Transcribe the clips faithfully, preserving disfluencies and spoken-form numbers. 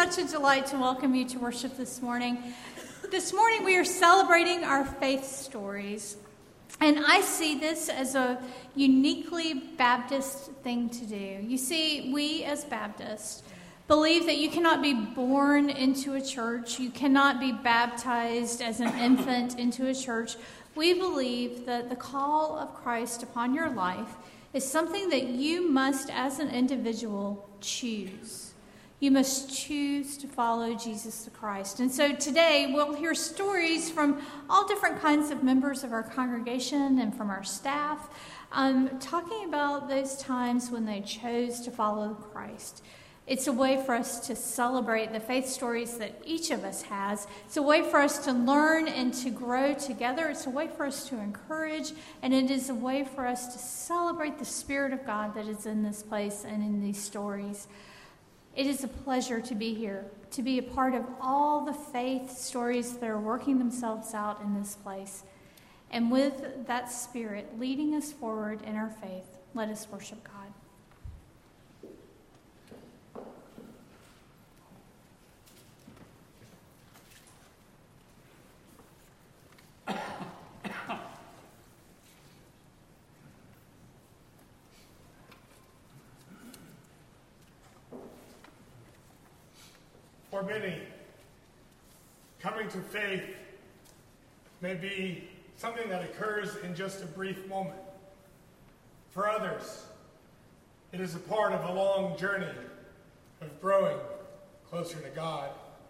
such a delight to welcome you to worship this morning. This morning we are celebrating our faith stories. And I see this as a uniquely Baptist thing to do. You see, we as Baptists believe that you cannot be born into a church. You cannot be baptized as an infant into a church. We believe that the call of Christ upon your life is something that you must, as an individual, choose. You must choose to follow Jesus the Christ. And so today we'll hear stories from all different kinds of members of our congregation and from our staff, um, talking about those times when they chose to follow Christ. It's a way for us to celebrate the faith stories that each of us has. It's a way for us to learn and to grow together. It's a way for us to encourage, and it is a way for us to celebrate the Spirit of God that is in this place and in these stories. It is a pleasure to be here, to be a part of all the faith stories that are working themselves out in this place. And with that Spirit leading us forward in our faith, let us worship God. For many, coming to faith may be something that occurs in just a brief moment. For others, it is a part of a long journey of growing closer to God.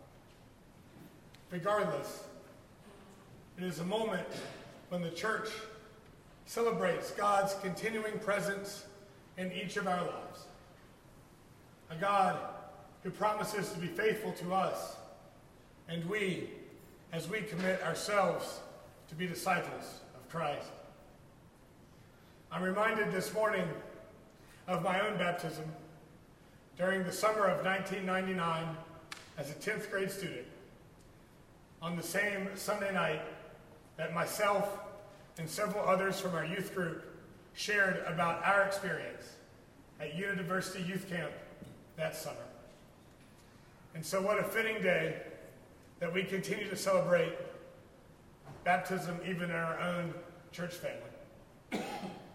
Regardless, it is a moment when the church celebrates God's continuing presence in each of our lives. A God who promises to be faithful to us, and we, as we commit ourselves to be disciples of Christ. I'm reminded this morning of my own baptism during the summer of nineteen ninety-nine as a tenth grade student, on the same Sunday night that myself and several others from our youth group shared about our experience at University Youth Camp that summer. And so what a fitting day that we continue to celebrate baptism even in our own church family.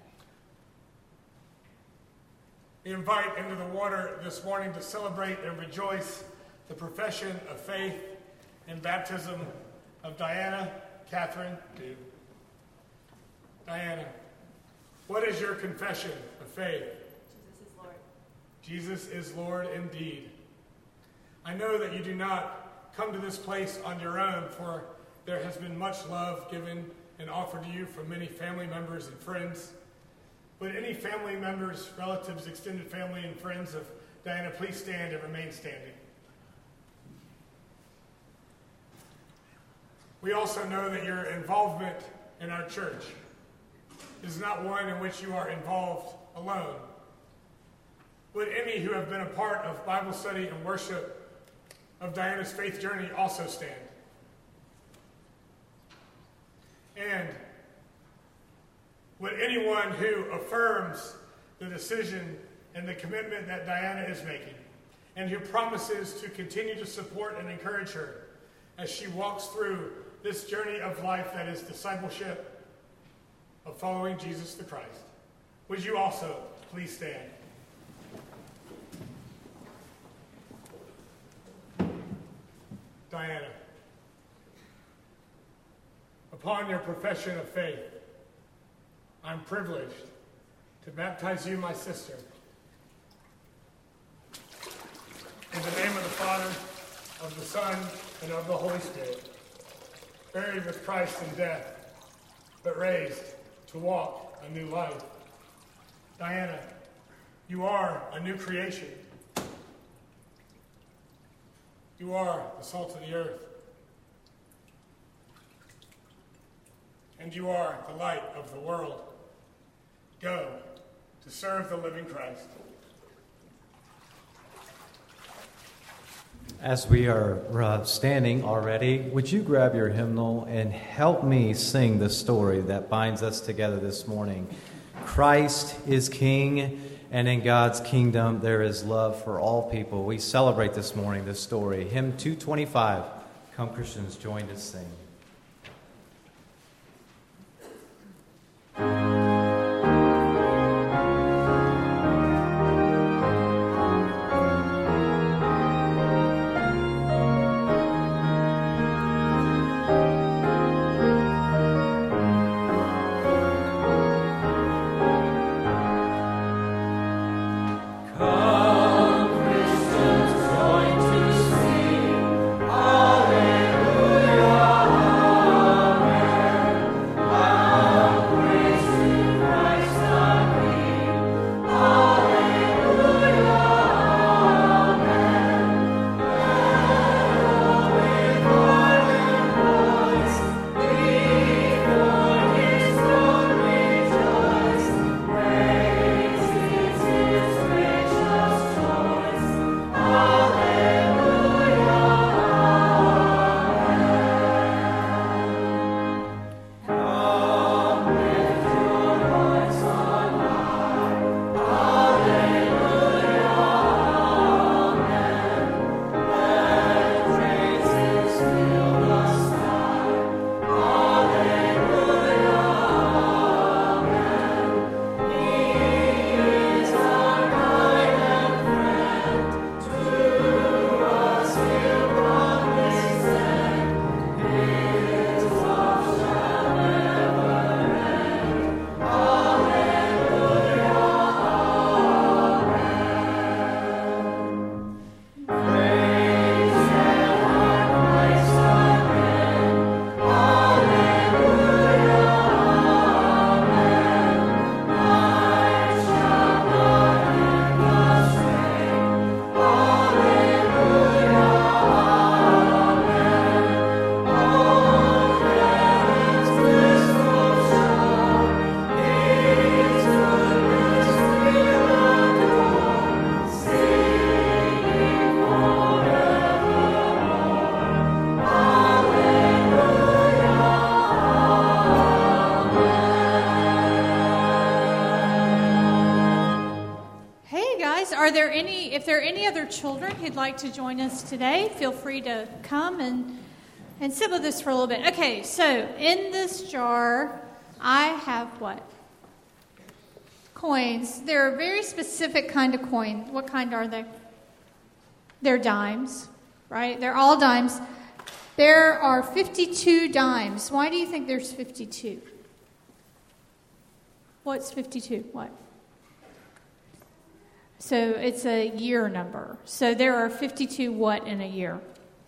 We invite into the water this morning to celebrate and rejoice the profession of faith and baptism of Diana Catherine Dew. Diana, what is your confession of faith? Jesus is Lord. Jesus is Lord indeed. I know that you do not come to this place on your own, for there has been much love given and offered to you from many family members and friends. Would any family members, relatives, extended family, and friends of Diana please stand and remain standing? We also know that your involvement in our church is not one in which you are involved alone. Would any who have been a part of Bible study and worship of Diana's faith journey also stand? And would anyone who affirms the decision and the commitment that Diana is making, and who promises to continue to support and encourage her as she walks through this journey of life that is discipleship of following Jesus the Christ, would you also please stand? Diana, upon your profession of faith, I'm privileged to baptize you, my sister, in the name of the Father, of the Son, and of the Holy Spirit, buried with Christ in death, but raised to walk a new life. Diana, you are a new creation. You are the salt of the earth. And you are the light of the world. Go to serve the living Christ. As we are uh, standing already, would you grab your hymnal and help me sing the story that binds us together this morning? Christ is King, and in God's kingdom there is love for all people. We celebrate this morning this story. Hymn two twenty-five. Come, Christians, join to sing. Are there any, if there are any other children who'd like to join us today, feel free to come and, and sit with us for a little bit. Okay, so in this jar, I have what? Coins. They're a very specific kind of coin. What kind are they? They're dimes, right? They're all dimes. There are fifty-two dimes. Why do you think there's fifty-two? What's fifty-two? What? So it's a year number. So there are fifty-two what in a year?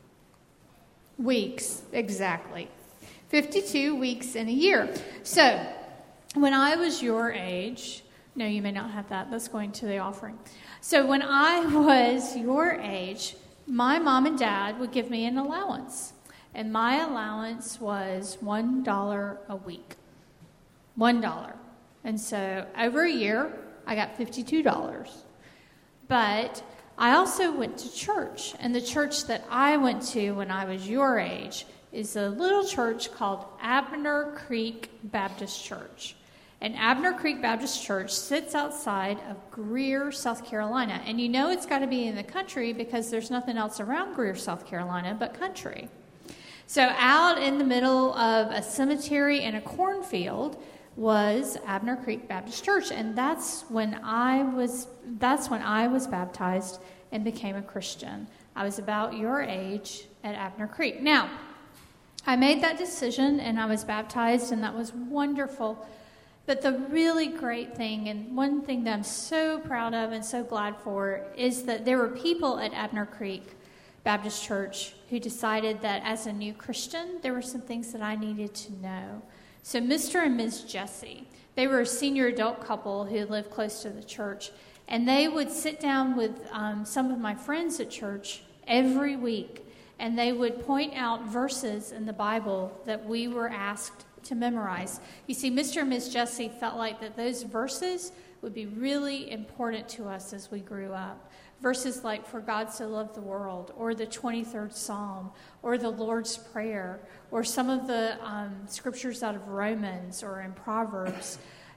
Weeks, exactly. fifty-two weeks in a year. So when I was your age, no, you may not have that. That's going to the offering. So when I was your age, my mom and dad would give me an allowance. And my allowance was one dollar a week. one dollar. And so over a year, I got fifty-two dollars. But I also went to church, and the church that I went to when I was your age is a little church called Abner Creek Baptist Church. And Abner Creek Baptist Church sits outside of Greer, South Carolina. And you know it's got to be in the country because there's nothing else around Greer, South Carolina but country. So out in the middle of a cemetery and a cornfield was Abner Creek Baptist Church, and that's when I was that's when I was baptized and became a Christian. I was about your age at Abner Creek. Now, I made that decision and I was baptized, and that was wonderful. But the really great thing, and one thing that I'm so proud of and so glad for, is that there were people at Abner Creek Baptist Church who decided that as a new Christian, there were some things that I needed to know. So Mister and Miz Jesse, they were a senior adult couple who lived close to the church, and they would sit down with um, some of my friends at church every week, and they would point out verses in the Bible that we were asked to memorize. You see, Mister and Miz Jesse felt like that those verses would be really important to us as we grew up. Verses like, "For God so loved the world," or the twenty-third Psalm, or the Lord's Prayer, or some of the um, scriptures out of Romans or in Proverbs.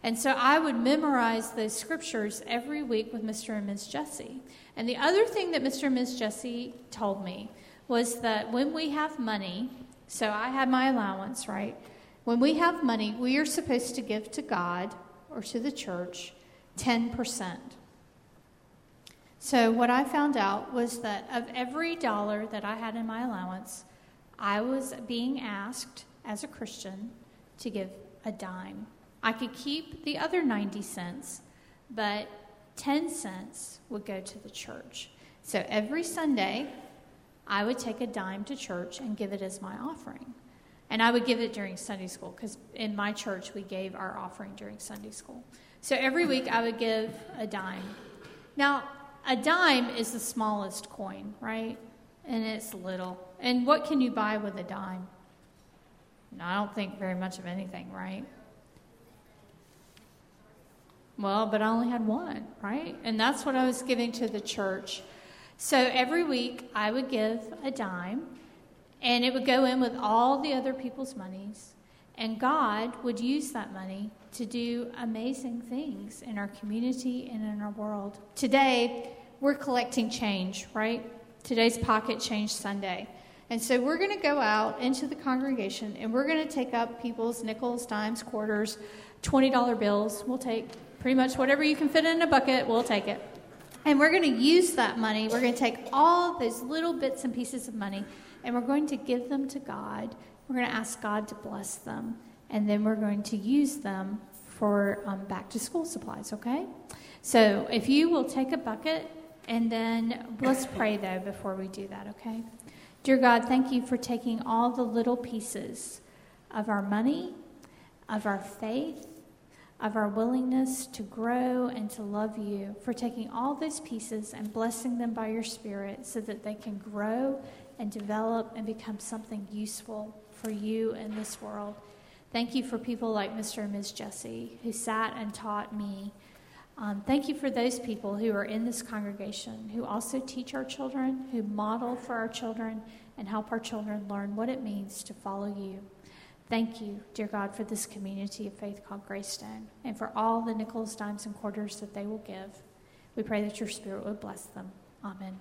And so I would memorize those scriptures every week with Mister and Miz Jesse. And the other thing that Mister and Miz Jesse told me was that when we have money, so I had my allowance, right? When we have money, we are supposed to give to God or to the church ten percent. So what I found out was that of every dollar that I had in my allowance, I was being asked as a Christian to give a dime. I could keep the other ninety cents, but ten cents would go to the church. So every Sunday, I would take a dime to church and give it as my offering. And I would give it during Sunday school, because in my church, we gave our offering during Sunday school. So every week, I would give a dime. Now, a dime is the smallest coin, right? And it's little. And what can you buy with a dime? No, I don't think very much of anything, right? Well, but I only had one, right? And that's what I was giving to the church. So every week I would give a dime, and it would go in with all the other people's monies. And God would use that money to do amazing things in our community and in our world. Today, we're collecting change, right? Today's Pocket Change Sunday. And so we're going to go out into the congregation, and we're going to take up people's nickels, dimes, quarters, twenty dollar bills. We'll take pretty much whatever you can fit in a bucket, we'll take it. And we're going to use that money. We're going to take all those little bits and pieces of money, and we're going to give them to God. We're going to ask God to bless them, and then we're going to use them for um, back-to-school supplies, okay? So if you will take a bucket, and then let's pray, though, before we do that, okay? Dear God, thank you for taking all the little pieces of our money, of our faith, of our willingness to grow and to love you, for taking all those pieces and blessing them by your Spirit so that they can grow and develop and become something useful for you in this world. Thank you for people like Mister and Miz Jesse, who sat and taught me. Um, thank you for those people who are in this congregation, who also teach our children, who model for our children, and help our children learn what it means to follow you. Thank you, dear God, for this community of faith called Greystone, and for all the nickels, dimes, and quarters that they will give. We pray that your Spirit would bless them. Amen.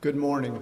Good morning.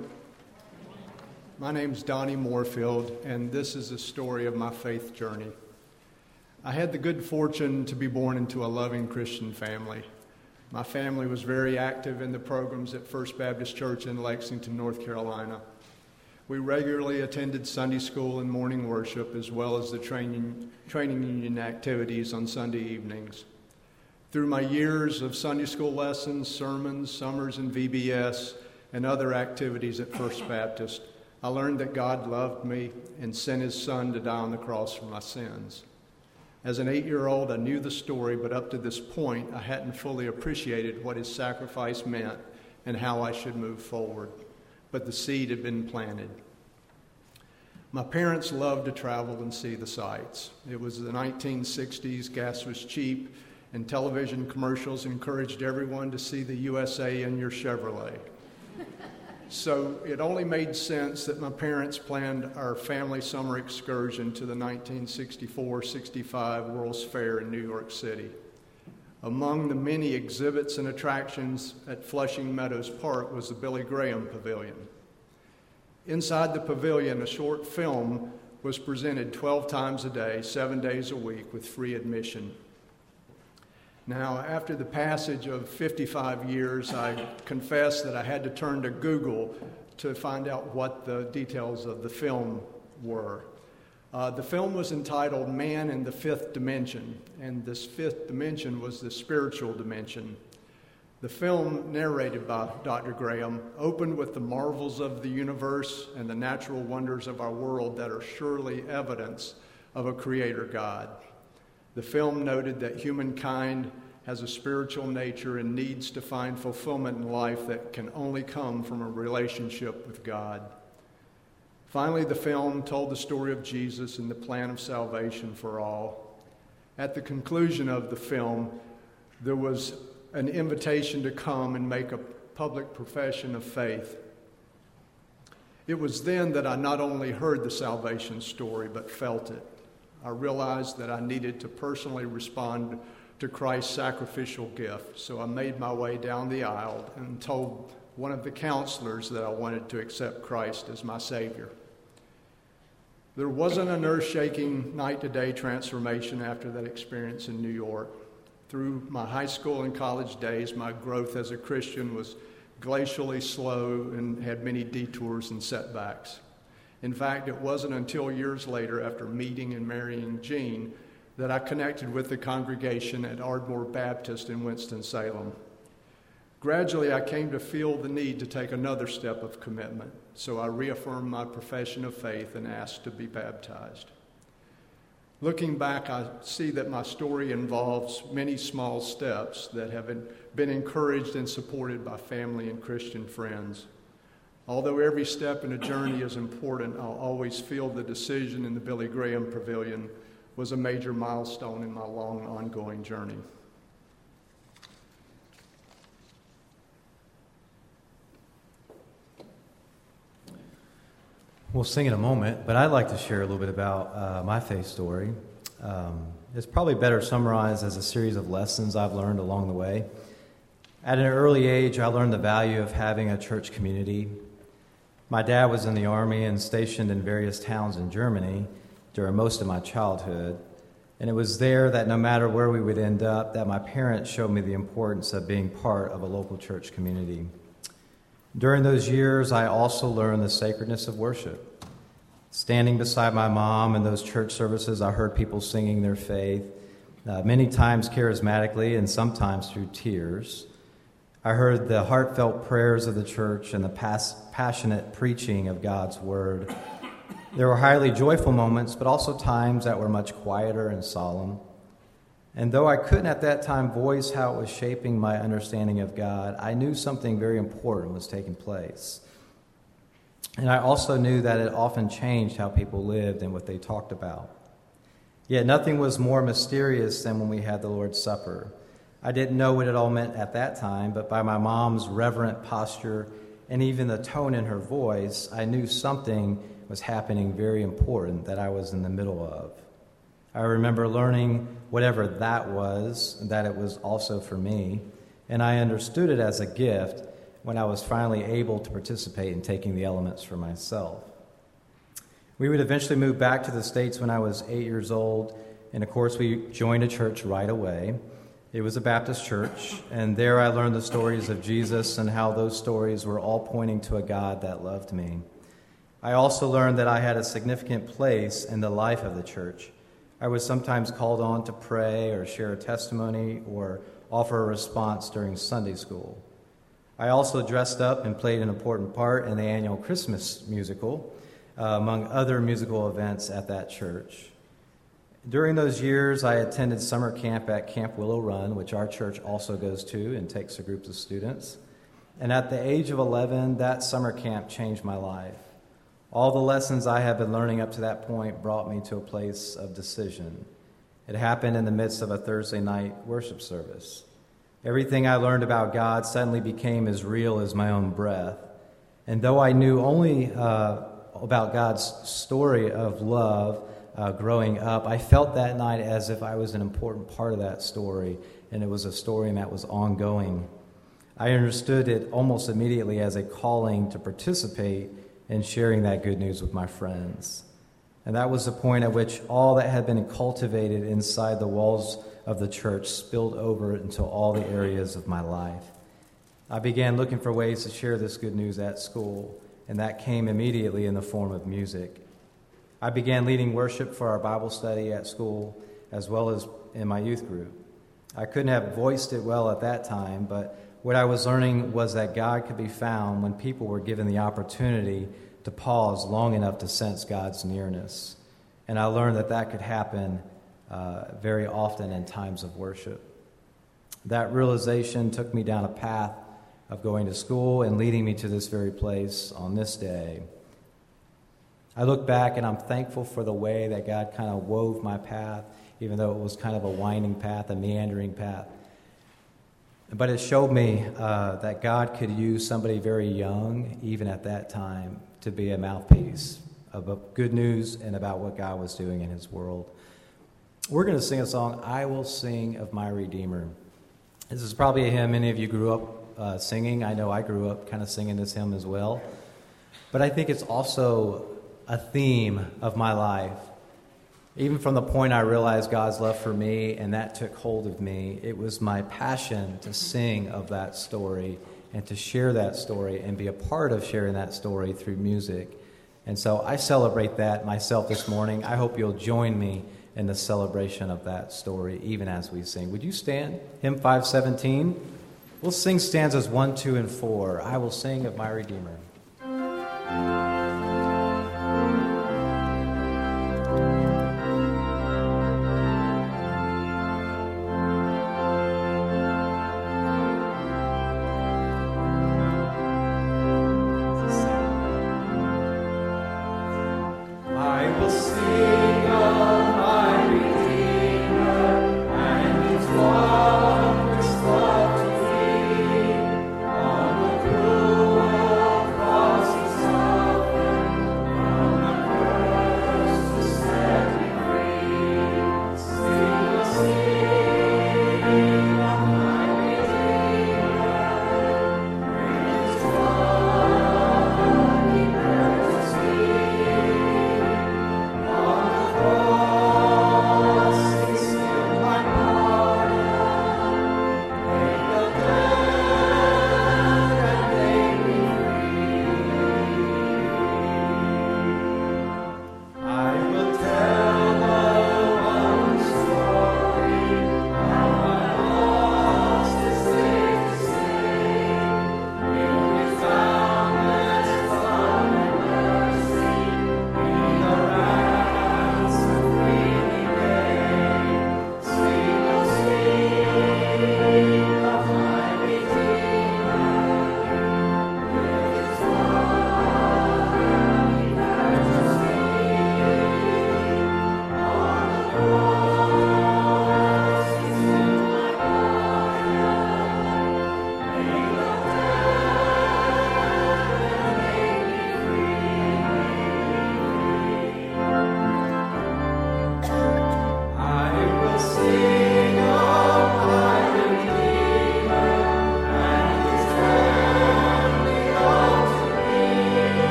My name's Donnie Moorfield, and this is a story of my faith journey. I had the good fortune to be born into a loving Christian family. My family was very active in the programs at First Baptist Church in Lexington, North Carolina. We regularly attended Sunday school and morning worship, as well as the training, training union activities on Sunday evenings. Through my years of Sunday school lessons, sermons, summers in V B S, and other activities at First Baptist, I learned that God loved me and sent His Son to die on the cross for my sins. As an eight-year-old, I knew the story, but up to this point, I hadn't fully appreciated what His sacrifice meant and how I should move forward. But the seed had been planted. My parents loved to travel and see the sights. It was the nineteen sixties, gas was cheap, and television commercials encouraged everyone to see the U S A in your Chevrolet. So it only made sense that my parents planned our family summer excursion to the nineteen sixty-four sixty-five World's Fair in New York City. Among the many exhibits and attractions at Flushing Meadows Park was the Billy Graham Pavilion. Inside the pavilion, a short film was presented twelve times a day, seven days a week, with free admission. Now, after the passage of fifty-five years, I confess that I had to turn to Google to find out what the details of the film were. Uh, the film was entitled Man in the Fifth Dimension, and this fifth dimension was the spiritual dimension. The film, narrated by Doctor Graham, opened with the marvels of the universe and the natural wonders of our world that are surely evidence of a creator God. The film noted that humankind has a spiritual nature and needs to find fulfillment in life that can only come from a relationship with God. Finally, the film told the story of Jesus and the plan of salvation for all. At the conclusion of the film, there was an invitation to come and make a public profession of faith. It was then that I not only heard the salvation story, but felt it. I realized that I needed to personally respond to Christ's sacrificial gift, so I made my way down the aisle and told one of the counselors that I wanted to accept Christ as my Savior. There wasn't an earth-shaking night-to-day transformation after that experience in New York. Through my high school and college days, my growth as a Christian was glacially slow and had many detours and setbacks. In fact, it wasn't until years later, after meeting and marrying Jean, that I connected with the congregation at Ardmore Baptist in Winston-Salem. Gradually, I came to feel the need to take another step of commitment, so I reaffirmed my profession of faith and asked to be baptized. Looking back, I see that my story involves many small steps that have been encouraged and supported by family and Christian friends. Although every step in a journey is important, I'll always feel the decision in the Billy Graham Pavilion was a major milestone in my long, ongoing journey. We'll sing in a moment, but I'd like to share a little bit about uh, my faith story. Um, it's probably better summarized as a series of lessons I've learned along the way. At an early age, I learned the value of having a church community. My dad was in the Army and stationed in various towns in Germany during most of my childhood, and it was there that no matter where we would end up, that my parents showed me the importance of being part of a local church community. During those years, I also learned the sacredness of worship. Standing beside my mom in those church services, I heard people singing their faith, uh, many times charismatically and sometimes through tears. I heard the heartfelt prayers of the church and the pas- passionate preaching of God's word. There were highly joyful moments, but also times that were much quieter and solemn. And though I couldn't at that time voice how it was shaping my understanding of God, I knew something very important was taking place. And I also knew that it often changed how people lived and what they talked about. Yet nothing was more mysterious than when we had the Lord's Supper. I didn't know what it all meant at that time, but by my mom's reverent posture and even the tone in her voice, I knew something was happening very important that I was in the middle of. I remember learning whatever that was, that it was also for me, and I understood it as a gift, when I was finally able to participate in taking the elements for myself. We would eventually move back to the States when I was eight years old, and of course we joined a church right away. It was a Baptist church, and there I learned the stories of Jesus and how those stories were all pointing to a God that loved me. I also learned that I had a significant place in the life of the church. I was sometimes called on to pray or share a testimony or offer a response during Sunday school. I also dressed up and played an important part in the annual Christmas musical, uh, among other musical events at that church. During those years, I attended summer camp at Camp Willow Run, which our church also goes to and takes a group of students. And at the age of eleven, that summer camp changed my life. All the lessons I had been learning up to that point brought me to a place of decision. It happened in the midst of a Thursday night worship service. Everything I learned about God suddenly became as real as my own breath. And though I knew only uh, about God's story of love, Uh, growing up, I felt that night as if I was an important part of that story, and it was a story that was ongoing. I understood it almost immediately as a calling to participate in sharing that good news with my friends. And that was the point at which all that had been cultivated inside the walls of the church spilled over into all the areas of my life. I began looking for ways to share this good news at school, and that came immediately in the form of music. I began leading worship for our Bible study at school as well as in my youth group. I couldn't have voiced it well at that time, but what I was learning was that God could be found when people were given the opportunity to pause long enough to sense God's nearness. And I learned that that could happen uh, very often in times of worship. That realization took me down a path of going to school and leading me to this very place on this day. I look back and I'm thankful for the way that God kind of wove my path, even though it was kind of a winding path, a meandering path. But it showed me uh, that God could use somebody very young, even at that time, to be a mouthpiece of good news and about what God was doing in his world. We're going to sing a song, I Will Sing of My Redeemer. This is probably a hymn many of you grew up uh, singing. I know I grew up kind of singing this hymn as well. But I think it's also a theme of my life. Even from the point I realized God's love for me and that took hold of me, it was my passion to sing of that story and to share that story and be a part of sharing that story through music. And so I celebrate that myself this morning. I hope you'll join me in the celebration of that story even as we sing. Would you stand? Hymn five seventeen. We'll sing stanzas one, two, and four. I will sing of my Redeemer. Love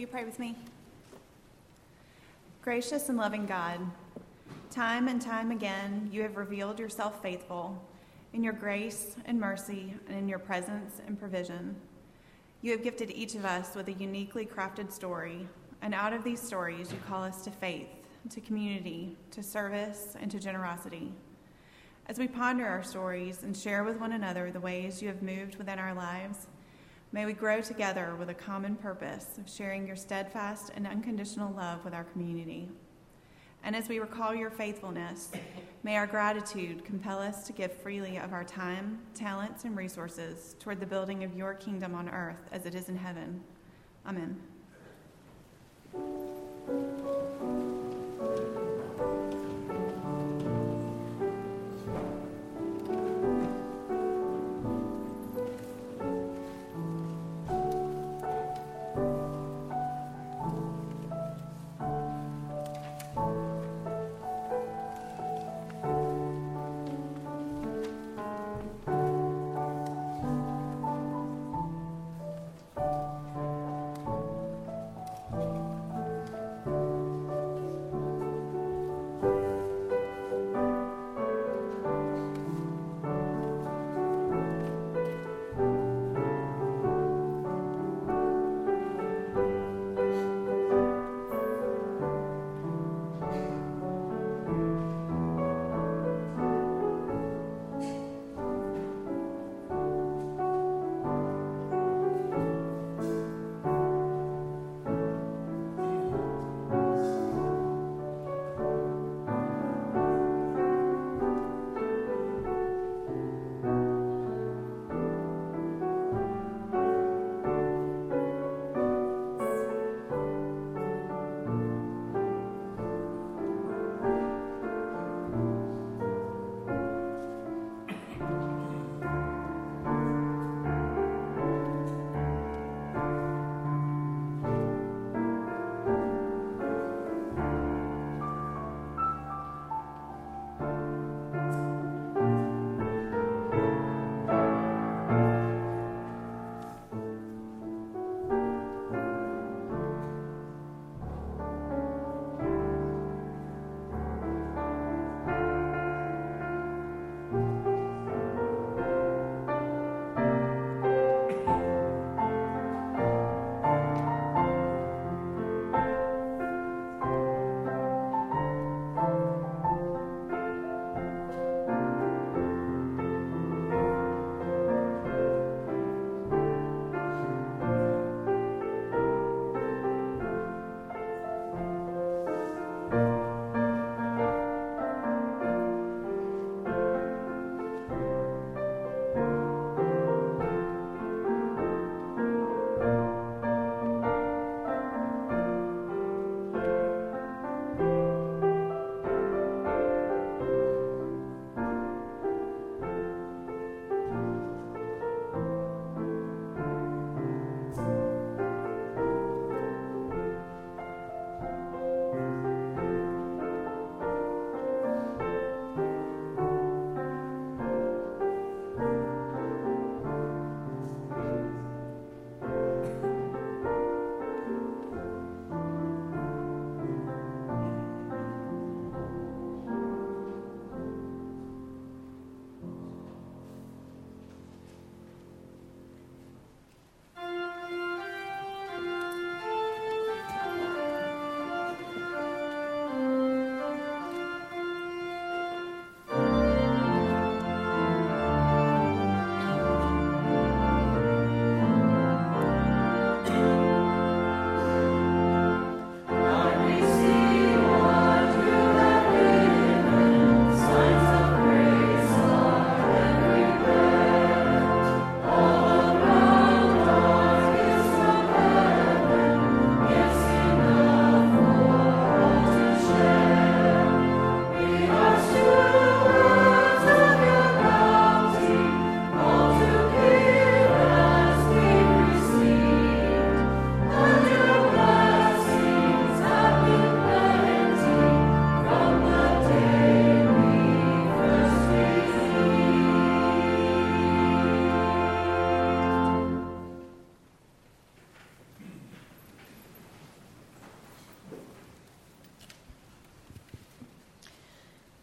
you pray with me? Gracious and loving God, time and time again you have revealed yourself faithful in your grace and mercy and in your presence and provision. You have gifted each of us with a uniquely crafted story, and out of these stories you call us to faith, to community, to service, and to generosity. As we ponder our stories and share with one another the ways you have moved within our lives, may we grow together with a common purpose of sharing your steadfast and unconditional love with our community. And as we recall your faithfulness, may our gratitude compel us to give freely of our time, talents, and resources toward the building of your kingdom on earth as it is in heaven. Amen.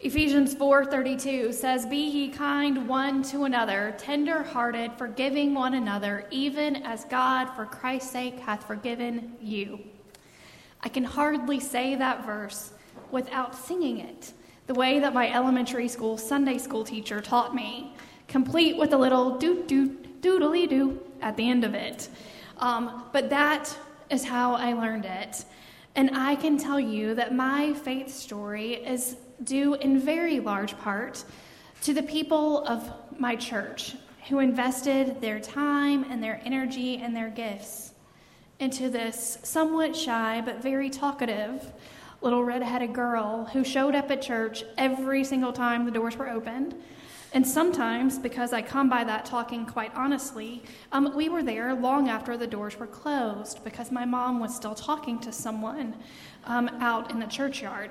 Ephesians four thirty-two says, "Be ye kind one to another, tender-hearted, forgiving one another, even as God for Christ's sake hath forgiven you." I can hardly say that verse without singing it, the way that my elementary school Sunday school teacher taught me, complete with a little doot-doot, doodly-doo at the end of it. Um, but that is how I learned it. And I can tell you that my faith story is due in very large part to the people of my church who invested their time and their energy and their gifts into this somewhat shy but very talkative little red-headed girl who showed up at church every single time the doors were opened. And sometimes, because I come by that talking quite honestly, um, we were there long after the doors were closed because my mom was still talking to someone um, out in the churchyard.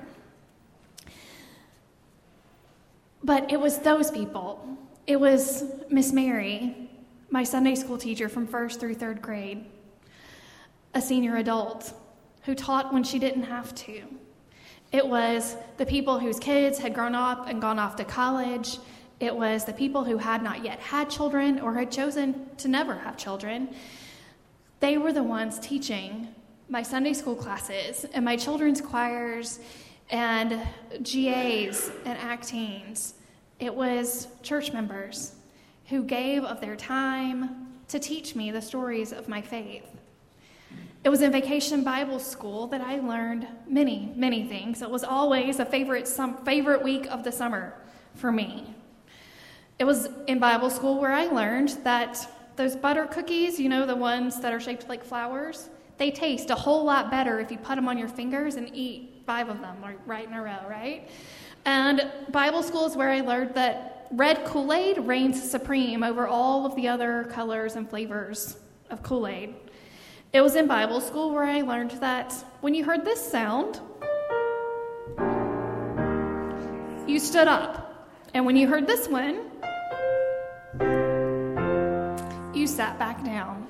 But it was those people. It was Miss Mary, my Sunday school teacher from first through third grade, a senior adult who taught when she didn't have to. It was the people whose kids had grown up and gone off to college. It was the people who had not yet had children or had chosen to never have children. They were the ones teaching my Sunday school classes and my children's choirs and G As and actings. It was church members who gave of their time to teach me the stories of my faith. It was in Vacation Bible School that I learned many, many things. It was always a favorite some favorite week of the summer for me. It was in Bible school where I learned that those butter cookies, you know, the ones that are shaped like flowers, they taste a whole lot better if you put them on your fingers and eat five of them right in a row, right? And Bible school is where I learned that red Kool-Aid reigns supreme over all of the other colors and flavors of Kool-Aid. It was in Bible school where I learned that when you heard this sound, you stood up. And when you heard this one, you sat back down.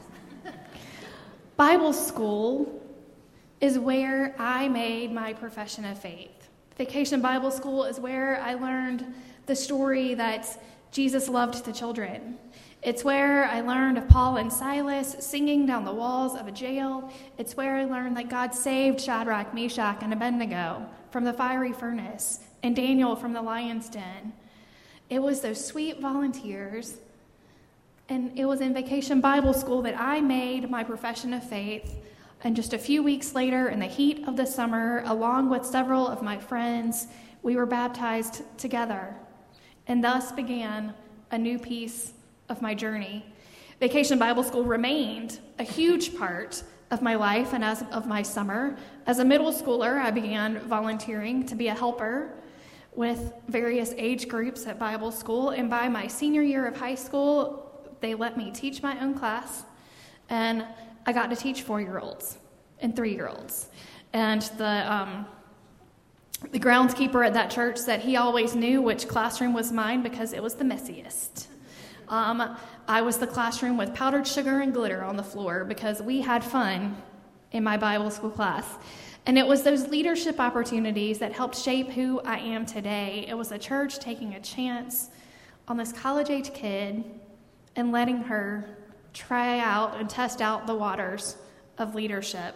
Bible school is where I made my profession of faith. Vacation Bible School is where I learned the story that Jesus loved the children. It's where I learned of Paul and Silas singing down the walls of a jail. It's where I learned that God saved Shadrach, Meshach, and Abednego from the fiery furnace and Daniel from the lion's den. It was those sweet volunteers, and it was in Vacation Bible School that I made my profession of faith. And just a few weeks later, in the heat of the summer, along with several of my friends, we were baptized together. And thus began a new piece of my journey. Vacation Bible School remained a huge part of my life and as of my summer. As a middle schooler, I began volunteering to be a helper with various age groups at Bible school. And by my senior year of high school, they let me teach my own class. And I got to teach four-year-olds and three-year-olds. And the um, the groundskeeper at that church said he always knew which classroom was mine because it was the messiest. Um, I was the classroom with powdered sugar and glitter on the floor because we had fun in my Bible school class. And it was those leadership opportunities that helped shape who I am today. It was a church taking a chance on this college-age kid and letting her try out and test out the waters of leadership.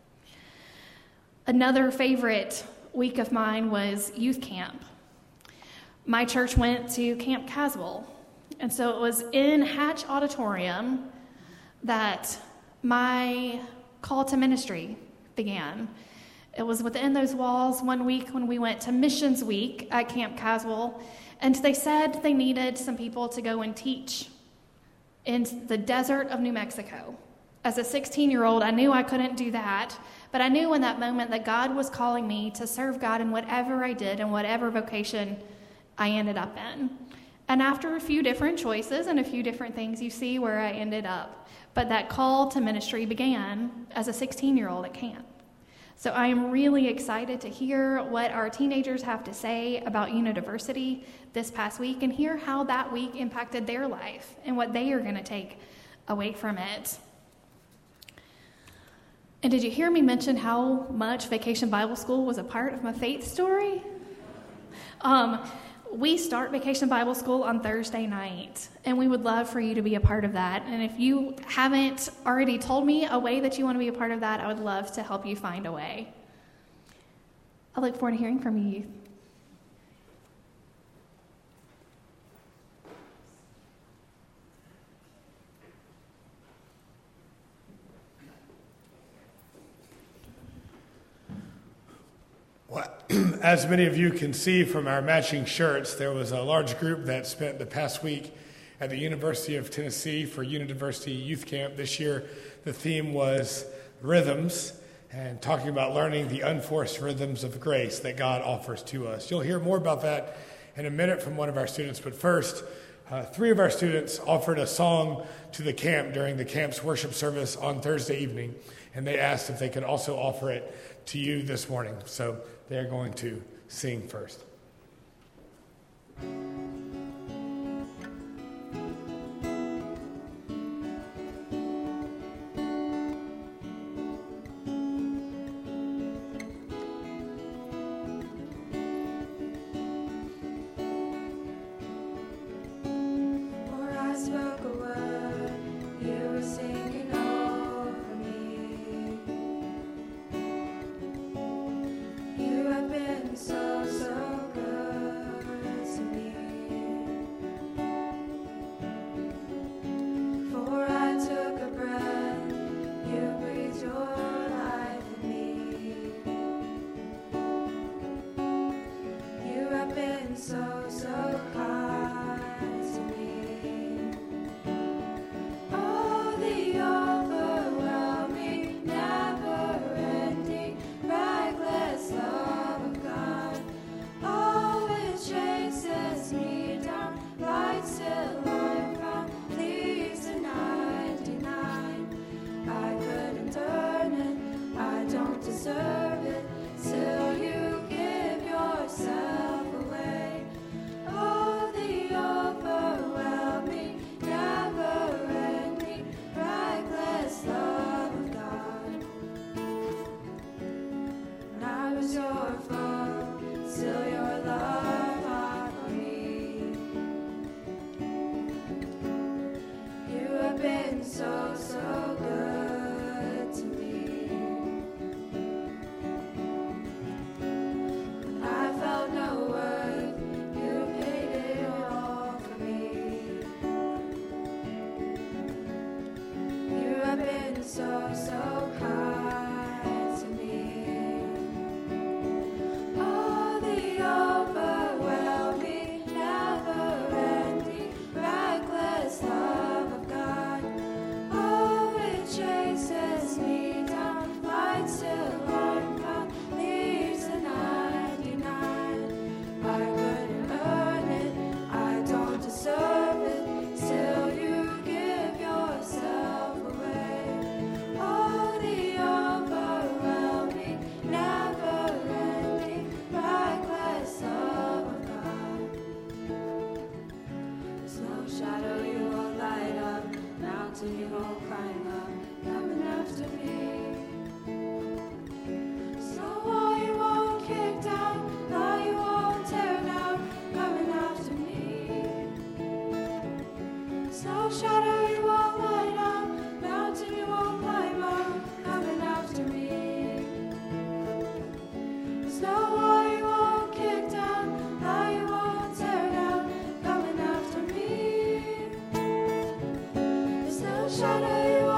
Another favorite week of mine was youth camp. My church went to Camp Caswell, and so it was in Hatch Auditorium that my call to ministry began. It was within those walls one week when we went to Missions Week at Camp Caswell, and they said they needed some people to go and teach in the desert of New Mexico. As a sixteen-year-old, I knew I couldn't do that, but I knew in that moment that God was calling me to serve God in whatever I did and whatever vocation I ended up in. And after a few different choices and a few different things, you see where I ended up. But that call to ministry began as a sixteen-year-old at camp. So I am really excited to hear what our teenagers have to say about Unidiversity this past week and hear how that week impacted their life and what they are going to take away from it. And did you hear me mention how much Vacation Bible School was a part of my faith story? Um, we start Vacation Bible School on Thursday night, and we would love for you to be a part of that. And if you haven't already told me a way that you want to be a part of that, I would love to help you find a way. I look forward to hearing from you, youth. Well, as many of you can see from our matching shirts, there was a large group that spent the past week at the University of Tennessee for University Youth Camp. This year, the theme was rhythms, and talking about learning the unforced rhythms of grace that God offers to us. You'll hear more about that in a minute from one of our students, but first, uh, three of our students offered a song to the camp during the camp's worship service on Thursday evening, and they asked if they could also offer it to you this morning. So they're going to sing first. Shadow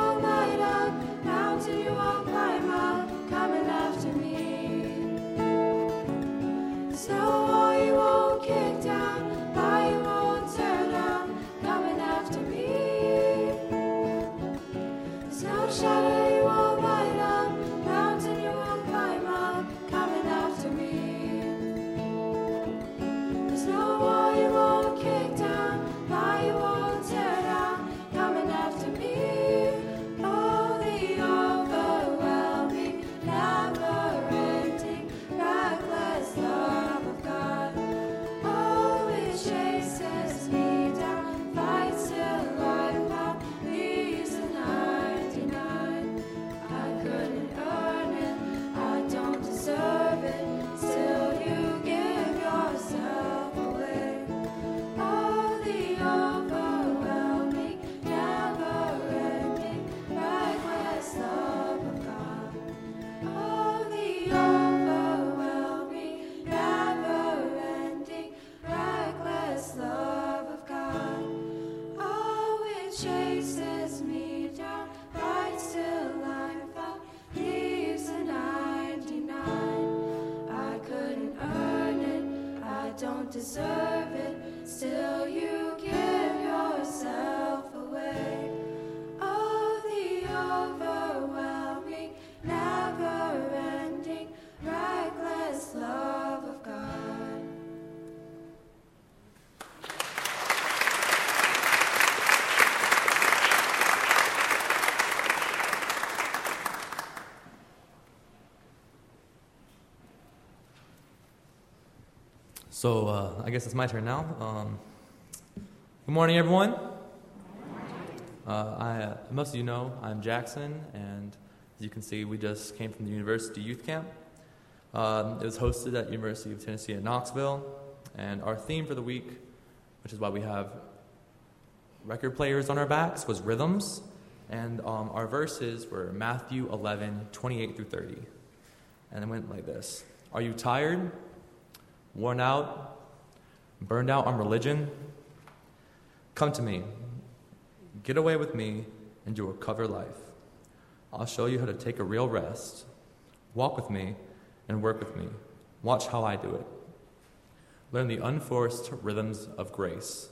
So uh, I guess it's my turn now. Um, good morning, everyone. Uh, I, uh, most of you know I'm Jackson, and as you can see, we just came from the University Youth Camp. Um, it was hosted at University of Tennessee at Knoxville, and our theme for the week, which is why we have record players on our backs, was rhythms, and um, our verses were Matthew eleven, twenty-eight through thirty, and it went like this. Are you tired, worn out, burned out on religion? Come to me. Get away with me, and you'll recover life. I'll show you how to take a real rest. Walk with me and work with me. Watch how I do it. Learn the unforced rhythms of grace.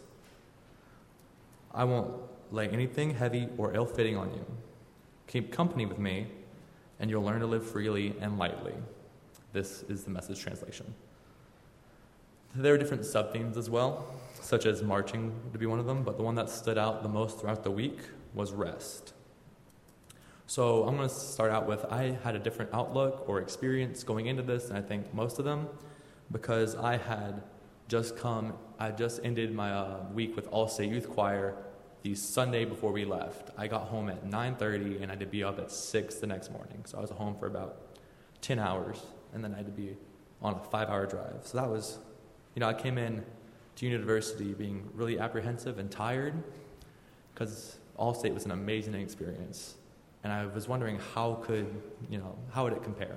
I won't lay anything heavy or ill-fitting on you. Keep company with me, and you'll learn to live freely and lightly. This is the Message translation. There are different sub-themes as well, such as marching to be one of them, but the one that stood out the most throughout the week was rest. So I'm going to start out with, I had a different outlook or experience going into this than I think most of them, because I had just come, I just ended my uh, week with All State Youth Choir the Sunday before we left. I got home at nine thirty, and I had to be up at six the next morning. So I was home for about ten hours, and then I had to be on a five-hour drive. So that was, you know, I came in to university being really apprehensive and tired, because All State was an amazing experience. And I was wondering how could, you know, how would it compare?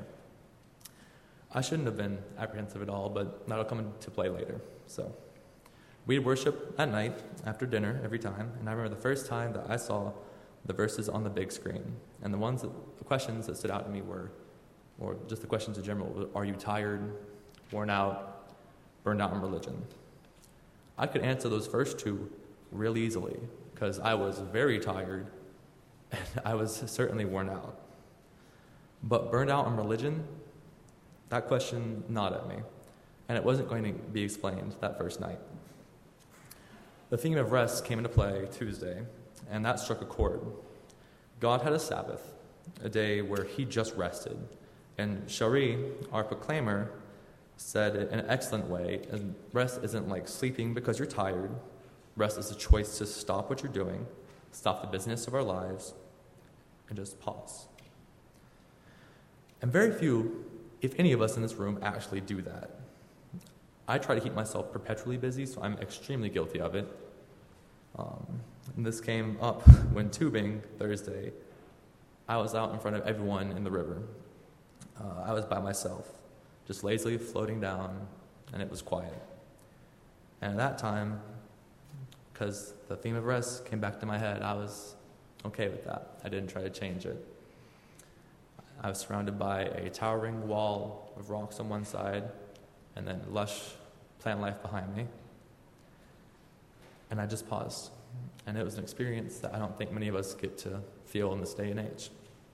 I shouldn't have been apprehensive at all, but that'll come into play later. So we'd worship at night after dinner every time, and I remember the first time that I saw the verses on the big screen. And the ones that, the questions that stood out to me were, or just the questions in general, were, are you tired, worn out, burned out in religion? I could answer those first two real easily, because I was very tired, and I was certainly worn out. But burned out on religion, that question gnawed at me, and it wasn't going to be explained that first night. The theme of rest came into play Tuesday, and that struck a chord. God had a Sabbath, a day where he just rested, and Shari, our proclaimer, said it in an excellent way, and rest isn't like sleeping because you're tired. Rest is a choice to stop what you're doing, stop the business of our lives, and just pause. And very few, if any of us in this room, actually do that. I try to keep myself perpetually busy, so I'm extremely guilty of it. Um, and this came up when tubing Thursday. I was out in front of everyone in the river. Uh, I was by myself, just lazily floating down, and it was quiet. And at that time, because the theme of rest came back to my head, I was okay with that. I didn't try to change it. I was surrounded by a towering wall of rocks on one side, and then lush plant life behind me. And I just paused. And it was an experience that I don't think many of us get to feel in this day and age.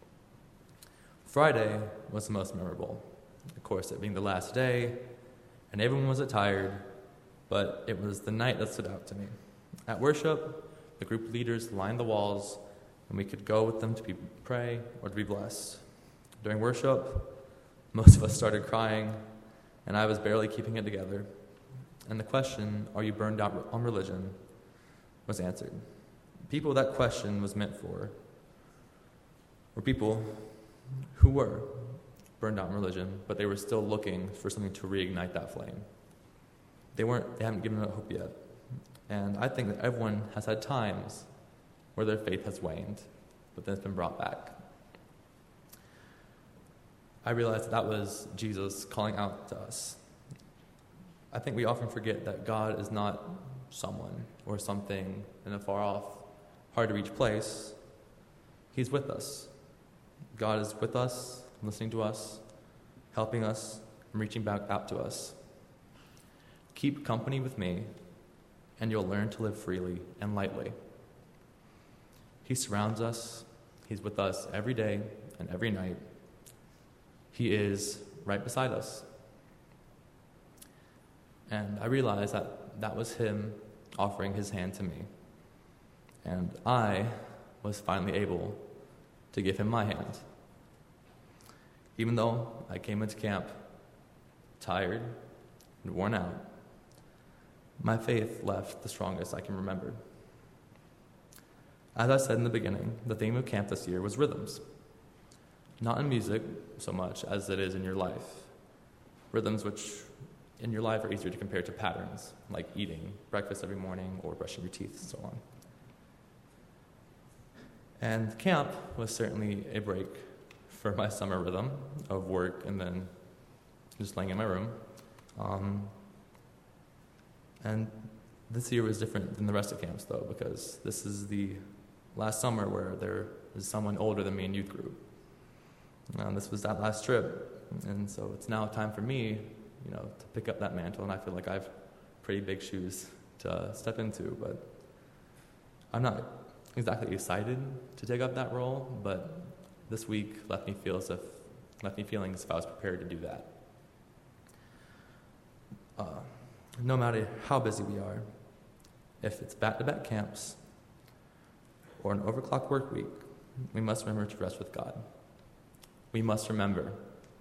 Friday was the most memorable. Of course, it being the last day, and everyone was tired, but it was the night that stood out to me. At worship, the group leaders lined the walls, and we could go with them to be pray or to be blessed. During worship, most of us started crying, and I was barely keeping it together. And the question, are you burned out on religion, was answered. People that question was meant for were people who were burned out in religion, but they were still looking for something to reignite that flame. They weren't, they haven't given up hope yet. And I think that everyone has had times where their faith has waned, but then it's been brought back. I realized that, that was Jesus calling out to us. I think we often forget that God is not someone or something in a far-off, hard-to-reach place. He's with us. God is with us, listening to us, helping us, and reaching back out to us. Keep company with me, and you'll learn to live freely and lightly. He surrounds us. He's with us every day and every night. He is right beside us. And I realized that that was him offering his hand to me. And I was finally able to give him my hand. Even though I came into camp tired and worn out, my faith left the strongest I can remember. As I said in the beginning, the theme of camp this year was rhythms. Not in music so much as it is in your life. Rhythms which in your life are easier to compare to patterns, like eating breakfast every morning or brushing your teeth and so on. And camp was certainly a break for my summer rhythm of work and then just laying in my room. Um, and this year was different than the rest of camps, though, because this is the last summer where there is someone older than me in youth group. And this was that last trip. And so it's now time for me, you know, to pick up that mantle, and I feel like I have pretty big shoes to uh, step into, but I'm not exactly excited to take up that role, but this week left me feel as if left me feeling as if I was prepared to do that. Uh, no matter how busy we are, if it's back-to-back camps or an overclocked work week, we must remember to rest with God. We must remember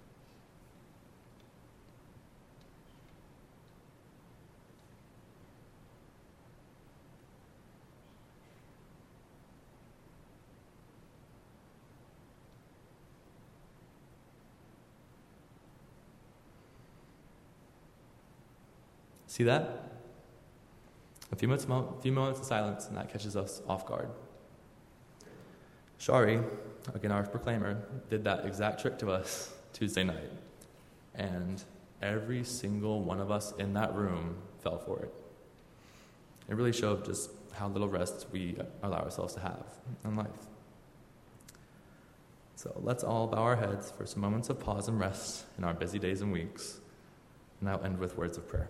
See that? A few moments, a few moments of silence, and that catches us off guard. Shari, again our proclaimer, did that exact trick to us Tuesday night. And every single one of us in that room fell for it. It really showed just how little rest we allow ourselves to have in life. So let's all bow our heads for some moments of pause and rest in our busy days and weeks. And I'll end with words of prayer.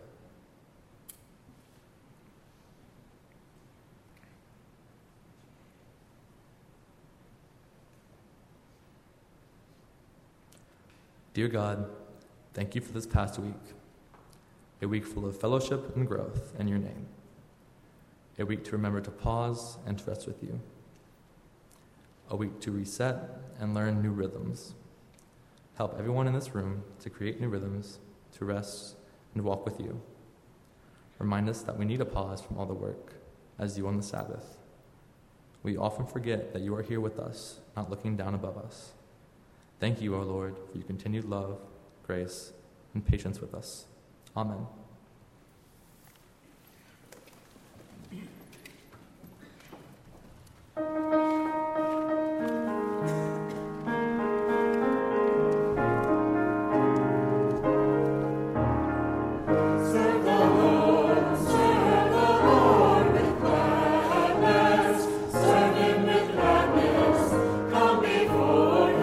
Dear God, thank you for this past week, a week full of fellowship and growth in your name, a week to remember to pause and to rest with you, a week to reset and learn new rhythms. Help everyone in this room to create new rhythms, to rest and walk with you. Remind us that we need a pause from all the work, as you on the Sabbath. We often forget that you are here with us, not looking down above us. Thank you, O Lord, for your continued love, grace, and patience with us. Amen.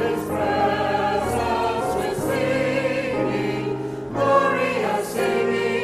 Singing,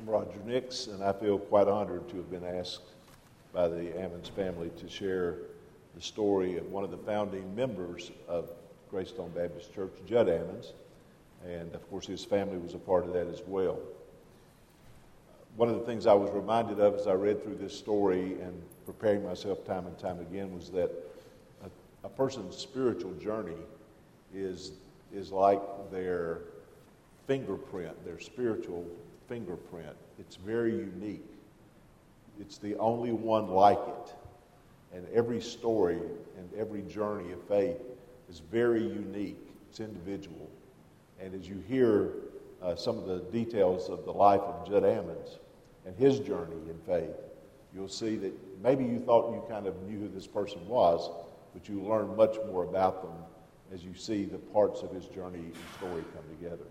I'm Roger Nix, and I feel quite honored to have been asked by the Ammons family to share the story of one of the founding members of Greystone Baptist Church, Judd Ammons, and of course his family was a part of that as well. One of the things I was reminded of as I read through this story and preparing myself time and time again was that a, a person's spiritual journey is, is like their fingerprint, their spiritual fingerprint. It's very unique. It's the only one like it. And every story and every journey of faith is very unique. It's individual. And as you hear uh, some of the details of the life of Judd Ammons and his journey in faith, you'll see that maybe you thought you kind of knew who this person was, but you learn much more about them as you see the parts of his journey and story come together.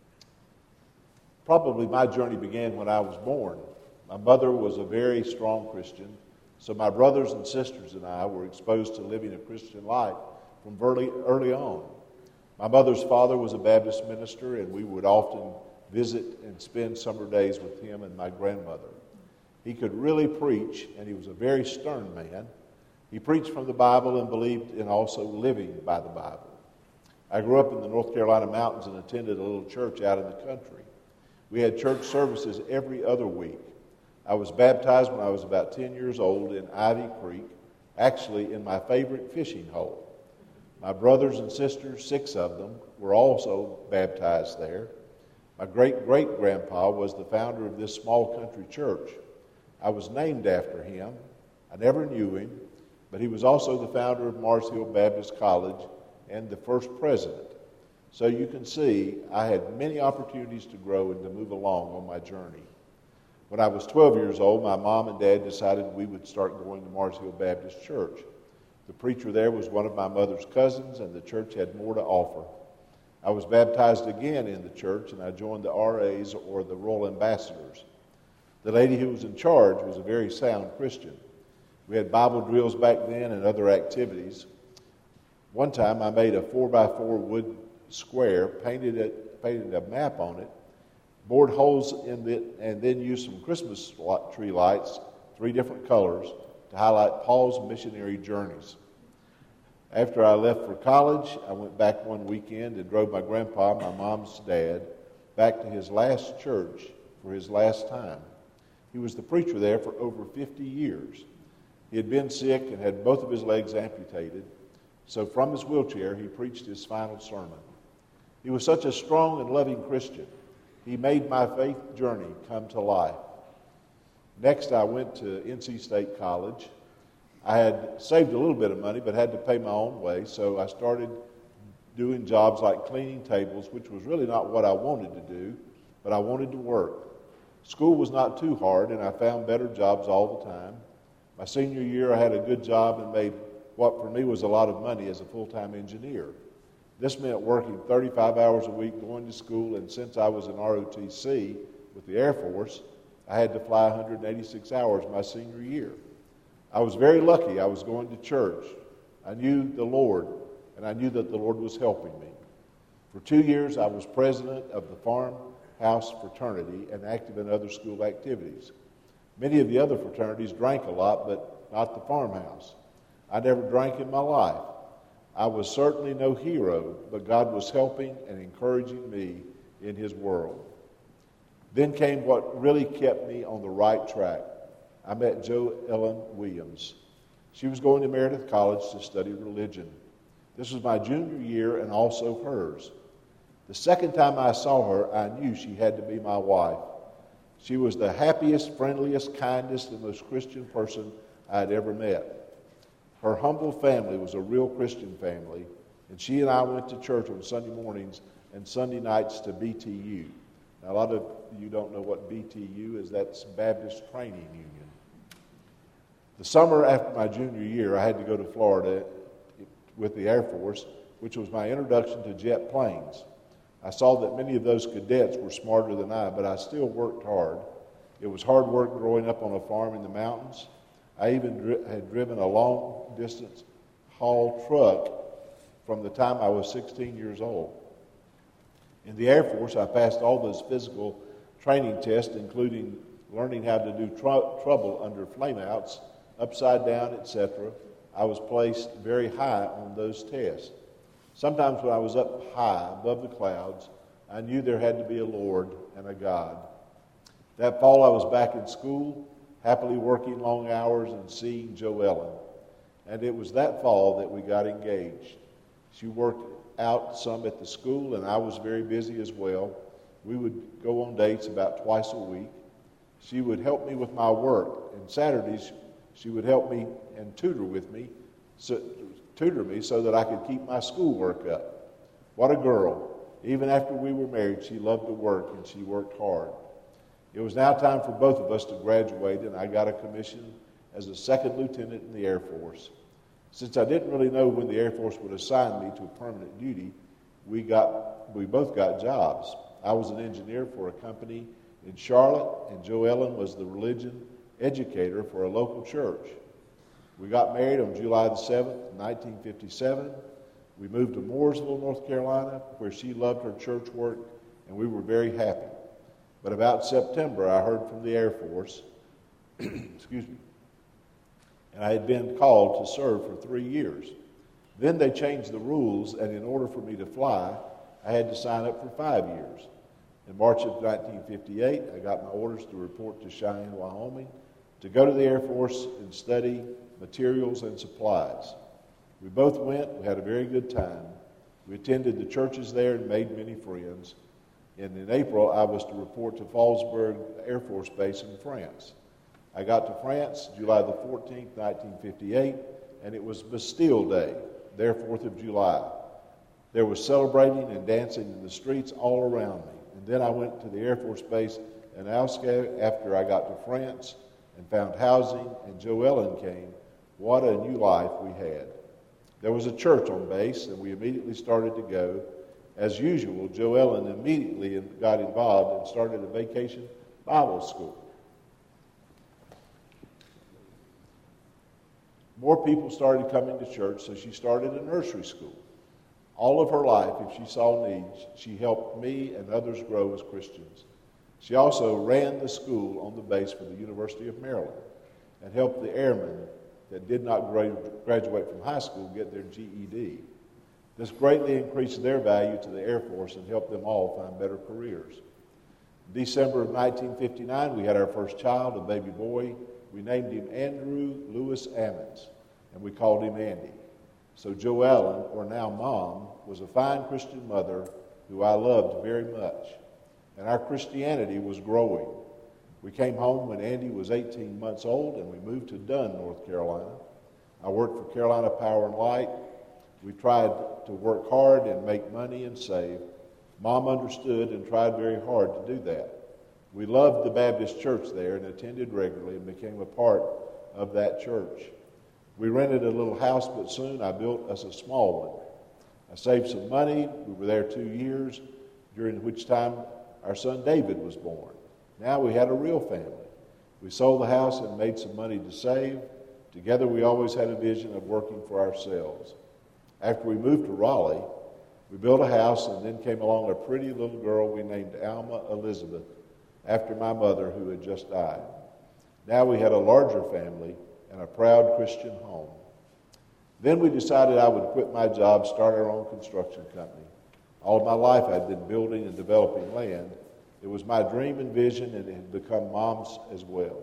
Probably my journey began when I was born. My mother was a very strong Christian, so my brothers and sisters and I were exposed to living a Christian life from early, early on. My mother's father was a Baptist minister, and we would often visit and spend summer days with him and my grandmother. He could really preach, and he was a very stern man. He preached from the Bible and believed in also living by the Bible. I grew up in the North Carolina mountains and attended a little church out in the country. We had church services every other week. I was baptized when I was about ten years old in Ivy Creek, actually in my favorite fishing hole. My brothers and sisters, six of them, were also baptized there. My great-great-grandpa was the founder of this small country church. I was named after him. I never knew him, but he was also the founder of Mars Hill Baptist College and the first president. So you can see I had many opportunities to grow and to move along on my journey. When I was twelve years old, my mom and dad decided we would start going to Mars Hill Baptist Church. The preacher there was one of my mother's cousins, and the church had more to offer. I was baptized again in the church, and I joined the R As, or the Royal Ambassadors. The lady who was in charge was a very sound Christian. We had Bible drills back then and other activities. One time I made a four by four wood square, painted it, painted a map on it, bored holes in it, and then used some Christmas tree lights, three different colors, to highlight Paul's missionary journeys. After I left for college, I went back one weekend and drove my grandpa, my mom's dad, back to his last church for his last time. He was the preacher there for over fifty years. He had been sick and had both of his legs amputated, so from his wheelchair he preached his final sermon. He was such a strong and loving Christian. He made my faith journey come to life. Next, I went to N C State College. I had saved a little bit of money, but had to pay my own way, so I started doing jobs like cleaning tables, which was really not what I wanted to do, but I wanted to work. School was not too hard, and I found better jobs all the time. My senior year, I had a good job and made what for me was a lot of money as a full-time engineer. This meant working thirty-five hours a week, going to school, and since I was in R O T C with the Air Force, I had to fly one hundred eighty-six hours my senior year. I was very lucky. I was going to church. I knew the Lord, and I knew that the Lord was helping me. For two years, I was president of the Farmhouse Fraternity and active in other school activities. Many of the other fraternities drank a lot, but not the Farmhouse. I never drank in my life. I was certainly no hero, but God was helping and encouraging me in His world. Then came what really kept me on the right track. I met Jo Ellen Williams. She was going to Meredith College to study religion. This was my junior year and also hers. The second time I saw her, I knew she had to be my wife. She was the happiest, friendliest, kindest, and most Christian person I had ever met. Her humble family was a real Christian family, and she and I went to church on Sunday mornings and Sunday nights to B T U. Now, a lot of you don't know what B T U is. That's Baptist Training Union. The summer after my junior year, I had to go to Florida with the Air Force, which was my introduction to jet planes. I saw that many of those cadets were smarter than I, but I still worked hard. It was hard work growing up on a farm in the mountains. I even dri- had driven a long-distance haul truck from the time I was sixteen years old. In the Air Force, I passed all those physical training tests, including learning how to do tr- trouble under flameouts, upside down, et cetera. I was placed very high on those tests. Sometimes when I was up high above the clouds, I knew there had to be a Lord and a God. That fall I was back in school, happily working long hours and seeing Jo Ellen. And it was that fall that we got engaged. She worked out some at the school, and I was very busy as well. We would go on dates about twice a week. She would help me with my work, and Saturdays she would help me and tutor with me, so, tutor me so that I could keep my schoolwork up. What a girl. Even after we were married, she loved to work, and she worked hard. It was now time for both of us to graduate, and I got a commission as a second lieutenant in the Air Force. Since I didn't really know when the Air Force would assign me to permanent duty, we got we both got jobs. I was an engineer for a company in Charlotte, and Jo Ellen was the religion educator for a local church. We got married on July the seventh, nineteen fifty-seven. We moved to Mooresville, North Carolina, where she loved her church work, and we were very happy. But about September, I heard from the Air Force, excuse me, and I had been called to serve for three years. Then they changed the rules, and in order for me to fly, I had to sign up for five years. In March of nineteen fifty-eight, I got my orders to report to Cheyenne, Wyoming, to go to the Air Force and study materials and supplies. We both went. We had a very good time. We attended the churches there and made many friends. And in April, I was to report to Fallsburg Air Force Base in France. I got to France July the fourteenth, nineteen fifty-eight, and it was Bastille Day, their fourth of July. There was celebrating and dancing in the streets all around me. And then I went to the Air Force Base in Ausque after I got to France and found housing, and Jo Ellen came. What a new life we had. There was a church on base, and we immediately started to go. As usual, Jo Ellen immediately got involved and started a vacation Bible school. More people started coming to church, so she started a nursery school. All of her life, if she saw needs, she helped me and others grow as Christians. She also ran the school on the base for the University of Maryland and helped the airmen that did not graduate from high school get their G E D. This greatly increased their value to the Air Force and helped them all find better careers. In December of nineteen fifty-nine, we had our first child, a baby boy. We named him Andrew Lewis Ammons, and we called him Andy. So Jo Ellen, or now Mom, was a fine Christian mother who I loved very much. And our Christianity was growing. We came home when Andy was eighteen months old, and we moved to Dunn, North Carolina. I worked for Carolina Power and Light. We tried to work hard and make money and save. Mom understood and tried very hard to do that. We loved the Baptist church there and attended regularly and became a part of that church. We rented a little house, but soon I built us a small one. I saved some money. We were there two years, during which time our son David was born. Now we had a real family. We sold the house and made some money to save. Together we always had a vision of working for ourselves. After we moved to Raleigh, we built a house, and then came along a pretty little girl we named Alma Elizabeth, after my mother who had just died. Now we had a larger family and a proud Christian home. Then we decided I would quit my job, start our own construction company. All of my life I'd been building and developing land. It was my dream and vision, and it had become Mom's as well.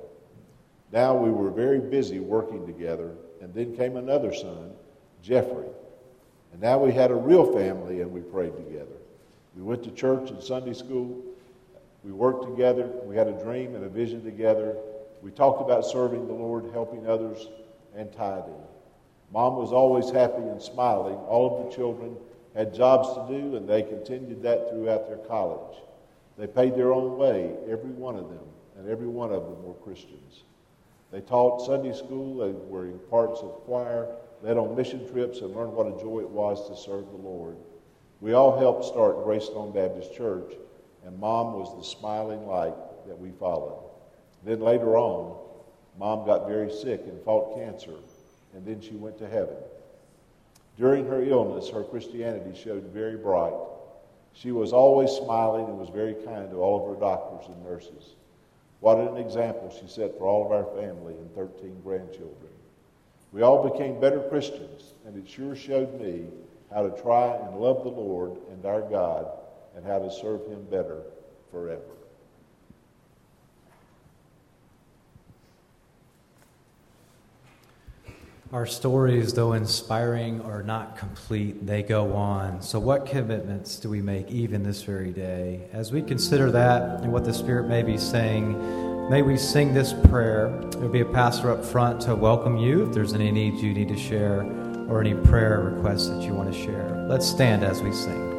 Now we were very busy working together, and then came another son, Jeffrey. And now we had a real family, and we prayed together. We went to church and Sunday school. We worked together. We had a dream and a vision together. We talked about serving the Lord, helping others, and tithing. Mom was always happy and smiling. All of the children had jobs to do, and they continued that throughout their college. They paid their own way, every one of them, and every one of them were Christians. They taught Sunday school, they were in parts of choir, led on mission trips, and learned what a joy it was to serve the Lord. We all helped start Greystone Baptist Church, and Mom was the smiling light that we followed. Then later on, Mom got very sick and fought cancer, and then she went to heaven. During her illness, her Christianity showed very bright. She was always smiling and was very kind to all of her doctors and nurses. What an example she set for all of our family and thirteen grandchildren. We all became better Christians, and it sure showed me how to try and love the Lord and our God and how to serve Him better forever. Our stories, though inspiring, are not complete. They go on. So what commitments do we make even this very day? As we consider that and what the Spirit may be saying, may we sing this prayer. There will be a pastor up front to welcome you if there's any needs you need to share or any prayer requests that you want to share. Let's stand as we sing.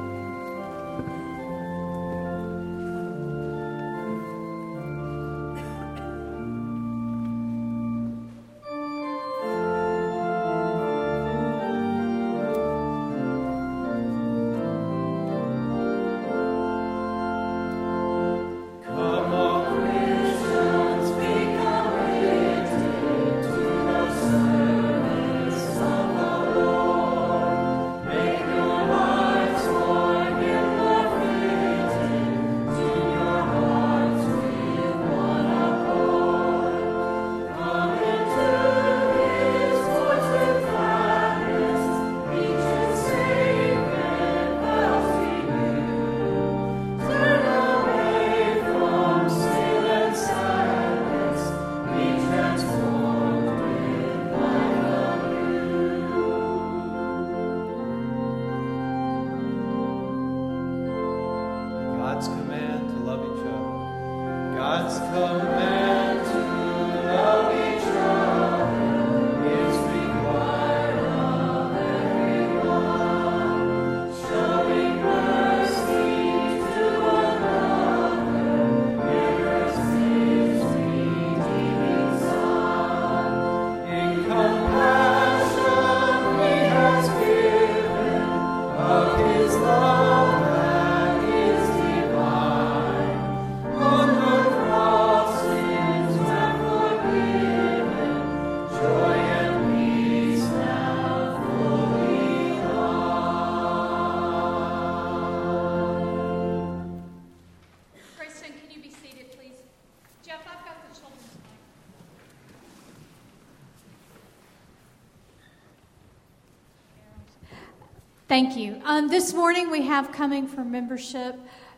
Thank you. Um, this morning we have coming for membership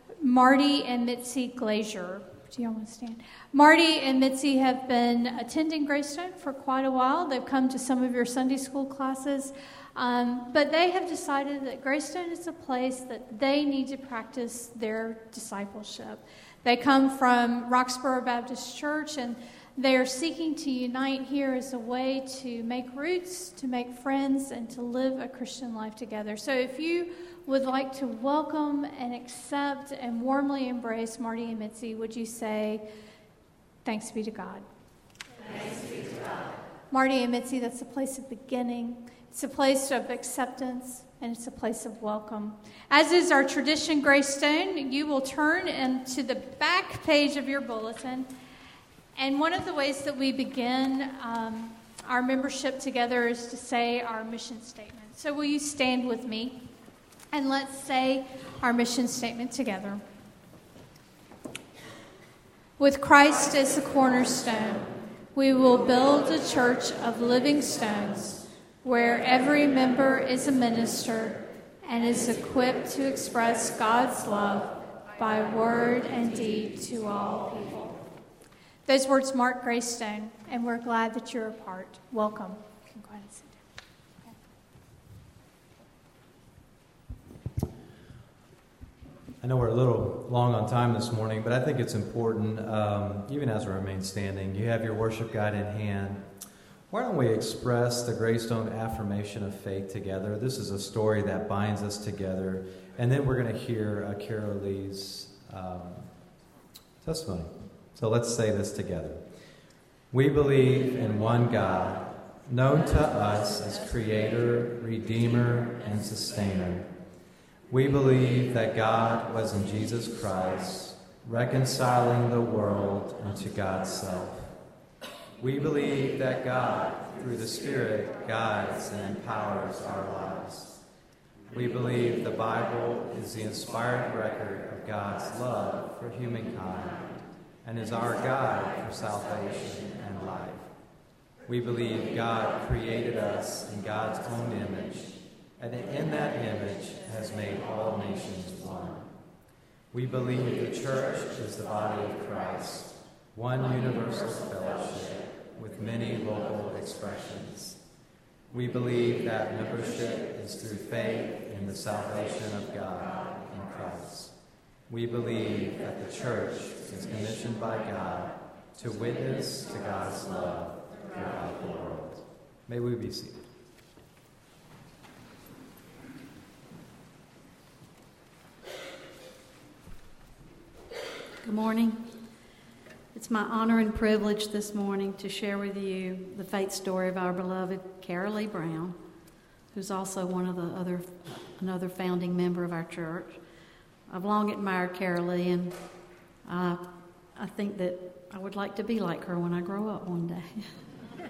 Marty and Mitzi Glazier. Do you all want to stand? Marty and Mitzi have been attending Greystone for quite a while. They've come to some of your Sunday school classes, um, but they have decided that Greystone is a place that they need to practice their discipleship. They come from Roxborough Baptist Church, and they are seeking to unite here as a way to make roots, to make friends, and to live a Christian life together. So if you would like to welcome and accept and warmly embrace Marty and Mitzi, would you say, thanks be to God? Thanks be to God. Marty and Mitzi, that's a place of beginning. It's a place of acceptance, and it's a place of welcome. As is our tradition, Greystone, you will turn into the back page of your bulletin. And one of the ways that we begin um, our membership together is to say our mission statement. So will you stand with me and let's say our mission statement together. With Christ as the cornerstone, we will build a church of living stones where every member is a minister and is equipped to express God's love by word and deed to all people. Those words mark Greystone, and we're glad that you're a part. Welcome. You can go ahead and sit down. I know we're a little long on time this morning, but I think it's important, um, even as we remain standing, you have your worship guide in hand. Why don't we express the Greystone affirmation of faith together? This is a story that binds us together, and then we're going to hear uh, Carol Lee's um, testimony. So let's say this together. We believe in one God, known to us as Creator, Redeemer, and Sustainer. We believe that God was in Jesus Christ, reconciling the world unto God's self. We believe that God, through the Spirit, guides and empowers our lives. We believe the Bible is the inspired record of God's love for humankind and is our guide for salvation and life. We believe God created us in God's own image, and in that image has made all nations one. We believe the church is the body of Christ, one universal fellowship with many local expressions. We believe that membership is through faith in the salvation of God in Christ. We believe that the church is commissioned by God to witness to God's love throughout the world. May we be seated. Good morning. It's my honor and privilege this morning to share with you the faith story of our beloved Carol Lee Brown, who's also one of the other, another founding member of our church. I've long admired Carol Lee, and I, I think that I would like to be like her when I grow up one day.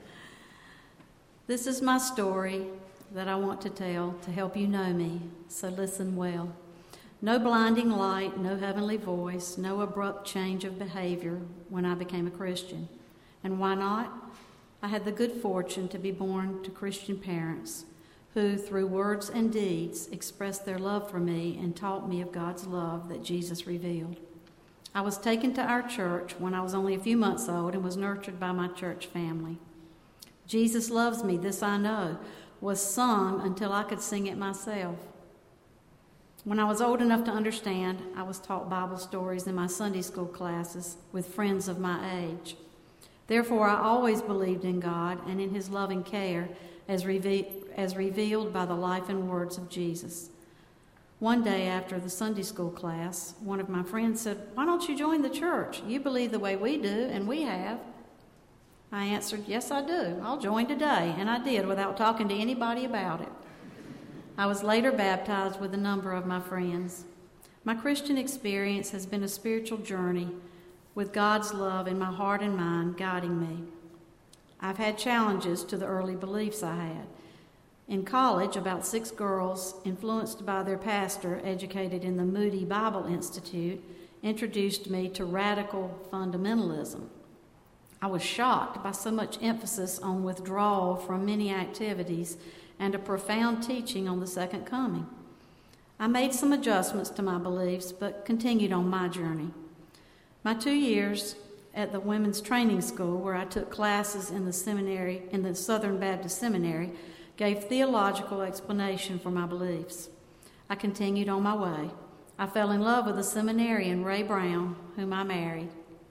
This is my story that I want to tell to help you know me, so listen well. No blinding light, no heavenly voice, no abrupt change of behavior when I became a Christian. And why not? I had the good fortune to be born to Christian parents who, through words and deeds, expressed their love for me and taught me of God's love that Jesus revealed. I was taken to our church when I was only a few months old and was nurtured by my church family. Jesus Loves Me, This I Know, was sung until I could sing it myself. When I was old enough to understand, I was taught Bible stories in my Sunday school classes with friends of my age. Therefore, I always believed in God and in His loving care as, reve- as revealed by the life and words of Jesus. One day after the Sunday school class, one of my friends said, "Why don't you join the church? You believe the way we do, and we have." I answered, "Yes, I do. I'll join today," and I did without talking to anybody about it. I was later baptized with a number of my friends. My Christian experience has been a spiritual journey with God's love in my heart and mind guiding me. I've had challenges to the early beliefs I had. In college, about six girls, influenced by their pastor, educated in the Moody Bible Institute, introduced me to radical fundamentalism. I was shocked by so much emphasis on withdrawal from many activities and a profound teaching on the second coming. I made some adjustments to my beliefs, but continued on my journey. My two years at the Women's Training School, where I took classes in the seminary, in the Southern Baptist Seminary, gave theological explanation for my beliefs. I continued on my way. I fell in love with a seminarian, Ray Brown, whom I married.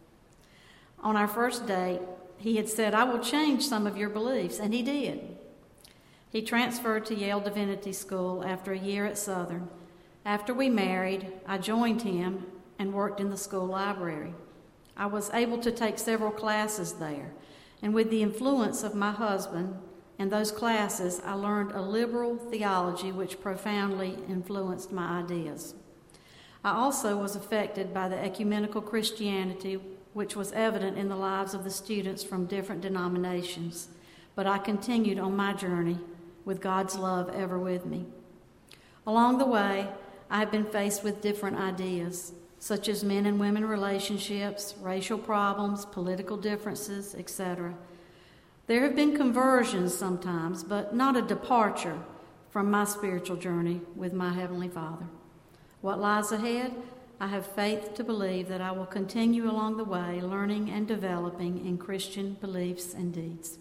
On our first date, he had said, "I will change some of your beliefs," and he did. He transferred to Yale Divinity School after a year at Southern. After we married, I joined him and worked in the school library. I was able to take several classes there, and with the influence of my husband and those classes, I learned a liberal theology which profoundly influenced my ideas. I also was affected by the ecumenical Christianity which was evident in the lives of the students from different denominations, but I continued on my journey with God's love ever with me. Along the way, I have been faced with different ideas, such as men and women relationships, racial problems, political differences, et cetera. There have been conversions sometimes, but not a departure from my spiritual journey with my Heavenly Father. What lies ahead? I have faith to believe that I will continue along the way, learning and developing in Christian beliefs and deeds.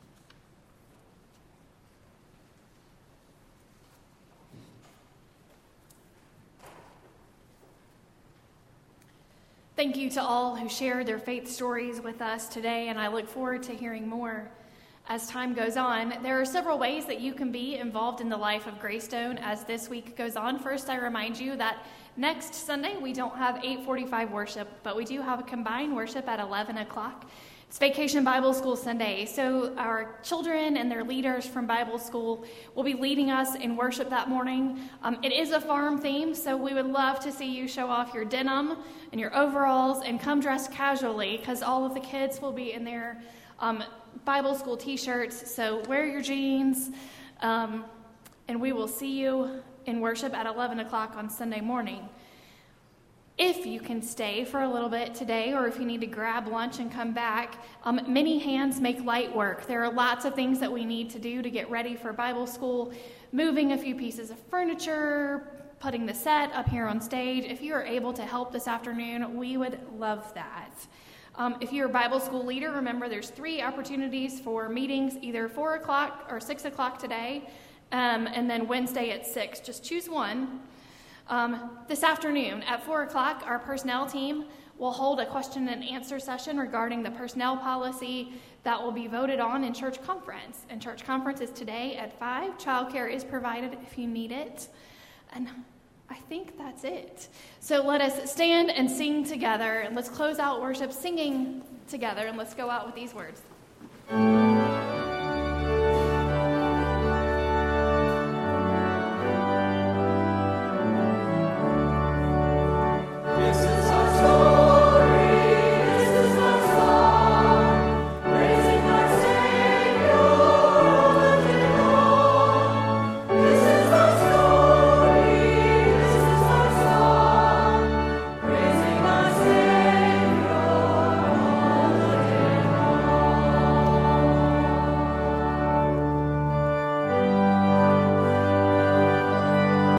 Thank you to all who shared their faith stories with us today, and I look forward to hearing more as time goes on. There are several ways that you can be involved in the life of Greystone as this week goes on. First, I remind you that next Sunday we don't have eight forty-five worship, but we do have a combined worship at eleven o'clock. It's Vacation Bible School Sunday, so our children and their leaders from Bible School will be leading us in worship that morning. Um, it is a farm theme, so we would love to see you show off your denim and your overalls and come dressed casually, because all of the kids will be in their um, Bible School t-shirts, so wear your jeans. Um, And we will see you in worship at eleven o'clock on Sunday morning. If you can stay for a little bit today, or if you need to grab lunch and come back, um, many hands make light work. There are lots of things that we need to do to get ready for Bible school, moving a few pieces of furniture, putting the set up here on stage. If you are able to help this afternoon, we would love that. Um, if you're a Bible school leader, remember there's three opportunities for meetings, either four o'clock or six o'clock today, um, and then Wednesday at six. Just choose one. Um, this afternoon at four o'clock, our personnel team will hold a question and answer session regarding the personnel policy that will be voted on in church conference. And church conference is today at five. Childcare is provided if you need it. And I think that's it. So let us stand and sing together, and let's close out worship singing together, and let's go out with these words.